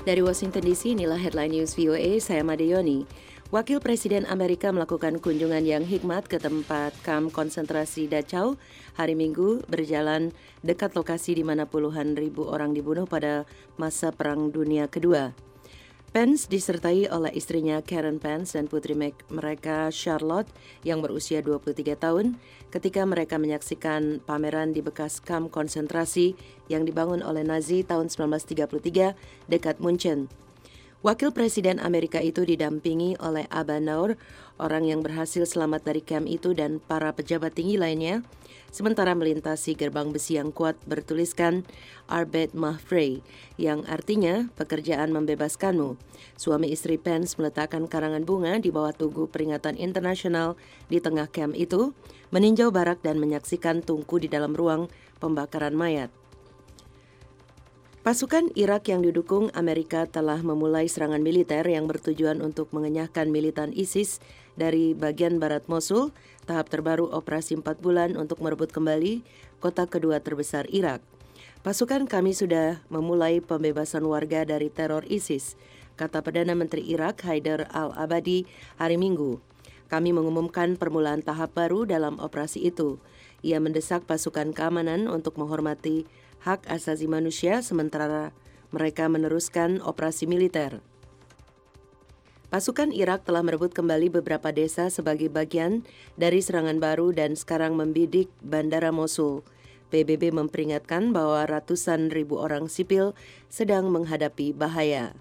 Dari Washington DC, inilah Headline News VOA, saya Made Yoni. Wakil Presiden Amerika melakukan kunjungan yang hikmat ke tempat kamp konsentrasi Dachau hari Minggu, berjalan dekat lokasi di mana puluhan ribu orang dibunuh pada masa Perang Dunia Kedua. Pence disertai oleh istrinya Karen Pence dan putri mereka Charlotte yang berusia 23 tahun ketika mereka menyaksikan pameran di bekas kamp konsentrasi yang dibangun oleh Nazi tahun 1933 dekat Munchen. Wakil Presiden Amerika itu didampingi oleh Abba Naur, orang yang berhasil selamat dari kamp itu dan para pejabat tinggi lainnya, sementara melintasi gerbang besi yang kuat bertuliskan Arbeit macht frei, yang artinya pekerjaan membebaskanmu. Suami istri Pence meletakkan karangan bunga di bawah tugu peringatan internasional di tengah kamp itu, meninjau barak dan menyaksikan tungku di dalam ruang pembakaran mayat. Pasukan Irak yang didukung Amerika telah memulai serangan militer yang bertujuan untuk mengenyahkan militan ISIS dari bagian barat Mosul, tahap terbaru operasi 4 bulan untuk merebut kembali kota kedua terbesar Irak. Pasukan kami sudah memulai pembebasan warga dari teror ISIS, kata Perdana Menteri Irak Haider al-Abadi hari Minggu. Kami mengumumkan permulaan tahap baru dalam operasi itu. Ia mendesak pasukan keamanan untuk menghormati hak asasi manusia sementara mereka meneruskan operasi militer. Pasukan Irak telah merebut kembali beberapa desa sebagai bagian dari serangan baru dan sekarang membidik bandara Mosul. PBB memperingatkan bahwa ratusan ribu orang sipil sedang menghadapi bahaya.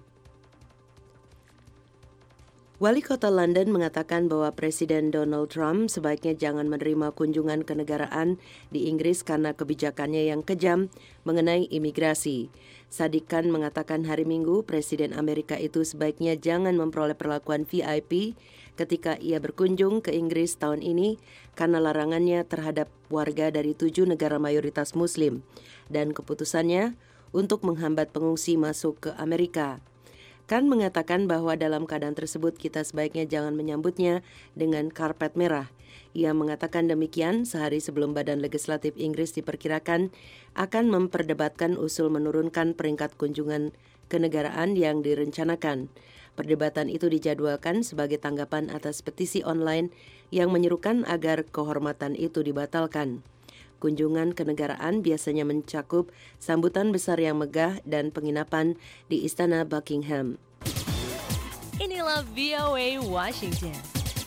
Wali Kota London mengatakan bahwa Presiden Donald Trump sebaiknya jangan menerima kunjungan kenegaraan di Inggris karena kebijakannya yang kejam mengenai imigrasi. Sadiq Khan mengatakan hari Minggu Presiden Amerika itu sebaiknya jangan memperoleh perlakuan VIP ketika ia berkunjung ke Inggris tahun ini karena larangannya terhadap warga dari 7 negara mayoritas Muslim dan keputusannya untuk menghambat pengungsi masuk ke Amerika. Khan mengatakan bahwa dalam keadaan tersebut kita sebaiknya jangan menyambutnya dengan karpet merah. Ia mengatakan demikian sehari sebelum Badan Legislatif Inggris diperkirakan akan memperdebatkan usul menurunkan peringkat kunjungan kenegaraan yang direncanakan. Perdebatan itu dijadwalkan sebagai tanggapan atas petisi online yang menyerukan agar kehormatan itu dibatalkan. Kunjungan kenegaraan biasanya mencakup sambutan besar yang megah dan penginapan di Istana Buckingham. Inilah VOA Washington.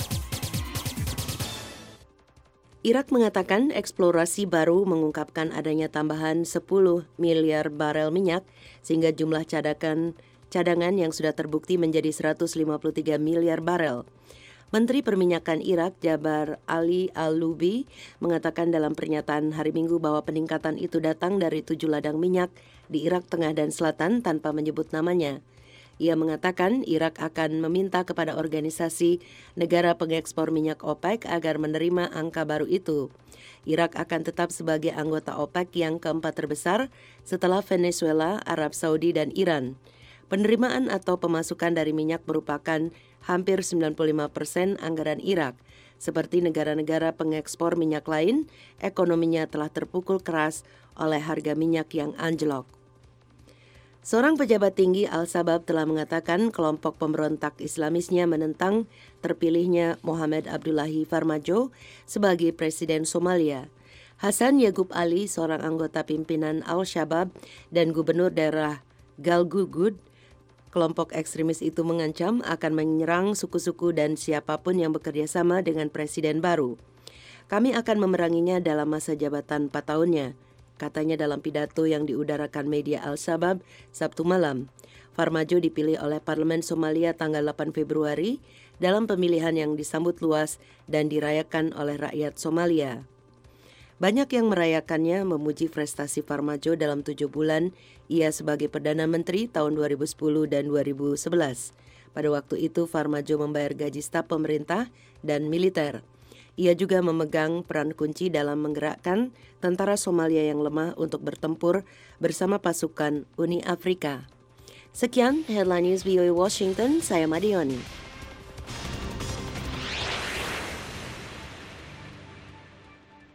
Irak mengatakan eksplorasi baru mengungkapkan adanya tambahan 10 miliar barel minyak sehingga jumlah cadangan yang sudah terbukti menjadi 153 miliar barel. Menteri Perminyakan Irak Jabar Ali Al-Lubi mengatakan dalam pernyataan hari Minggu bahwa peningkatan itu datang dari 7 ladang minyak di Irak Tengah dan Selatan tanpa menyebut namanya. Ia mengatakan Irak akan meminta kepada organisasi negara pengekspor minyak OPEC agar menerima angka baru itu. Irak akan tetap sebagai anggota OPEC yang keempat terbesar setelah Venezuela, Arab Saudi, dan Iran. Penerimaan atau pemasukan dari minyak merupakan hampir 95% anggaran Irak. Seperti negara-negara pengekspor minyak lain, ekonominya telah terpukul keras oleh harga minyak yang anjlok. Seorang pejabat tinggi Al-Shabab telah mengatakan kelompok pemberontak Islamisnya menentang terpilihnya Mohamed Abdullahi Farmajo sebagai Presiden Somalia. Hasan Yaqub Ali, seorang anggota pimpinan Al-Shabab dan gubernur daerah Galgudud, kelompok ekstremis itu mengancam akan menyerang suku-suku dan siapapun yang bekerja sama dengan presiden baru. Kami akan memeranginya dalam masa jabatan 4 tahunnya, katanya dalam pidato yang diudarakan media Al-Shabab Sabtu malam. Farmajo dipilih oleh Parlemen Somalia tanggal 8 Februari dalam pemilihan yang disambut luas dan dirayakan oleh rakyat Somalia. Banyak yang merayakannya memuji prestasi Farmajo dalam 7 bulan ia sebagai Perdana Menteri tahun 2010 dan 2011. Pada waktu itu Farmajo membayar gaji staf pemerintah dan militer. Ia juga memegang peran kunci dalam menggerakkan tentara Somalia yang lemah untuk bertempur bersama pasukan Uni Afrika. Sekian Headline News VOA Washington, saya Made Yoni.